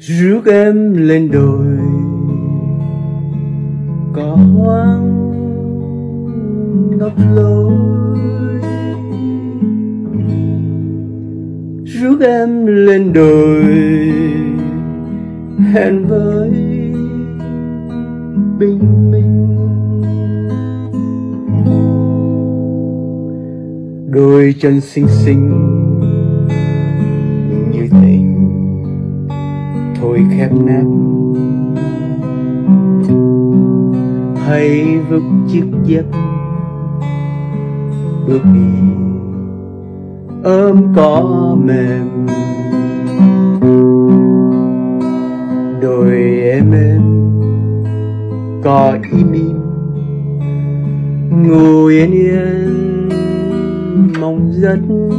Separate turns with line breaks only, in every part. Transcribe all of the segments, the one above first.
rước em lên đồi cỏ hoang ngập lối, rước em lên đồi hẹn với bình minh. Đôi chân xinh xinh như tình thôi khép nép, hãy vứt chiếc dép bước đi ôm cỏ mềm. Đôi em cỏ im im ngủ yên yên mong rất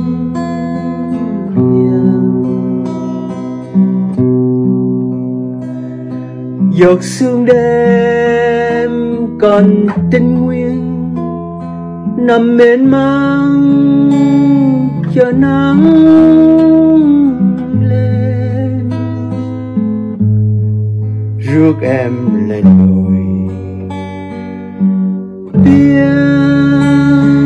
hiền. Giọt sương đêm còn tinh nguyên nằm mến mang chờ nắng lên, rước em lên đồi biên.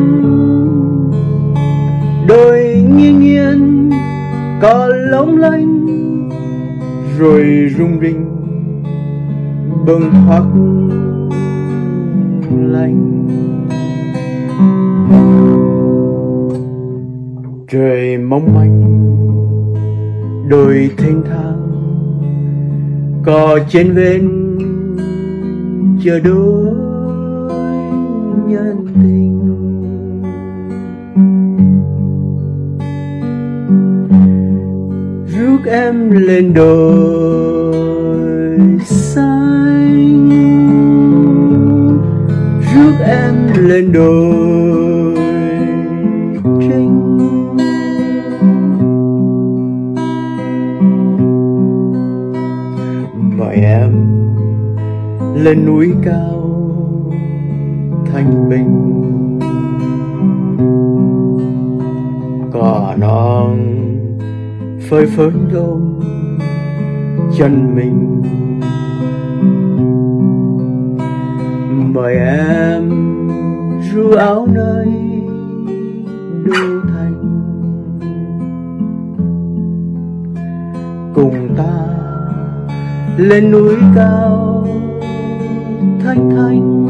Đồi nghiêng nghiêng cỏ lóng lánh rồi rung rinh bâng khuất lạnh. Trời mong manh đồi thênh thang, cỏ trên ven chờ đôi nhân tình. Rước em lên đồi xanh, rước em lên đồi trinh. Mời em lên núi cao thanh bình, cỏ non phơi phới ôm chân mình. Mời em ru áo nơi đô thành, cùng ta lên núi cao thanh thanh.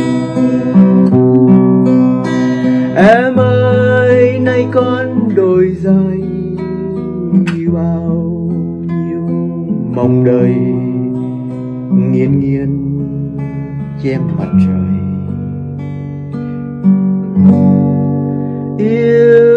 Em ơi nay con đồi dài bao nhiêu mong đời nghiêng nghiêng che mặt trời. Yêu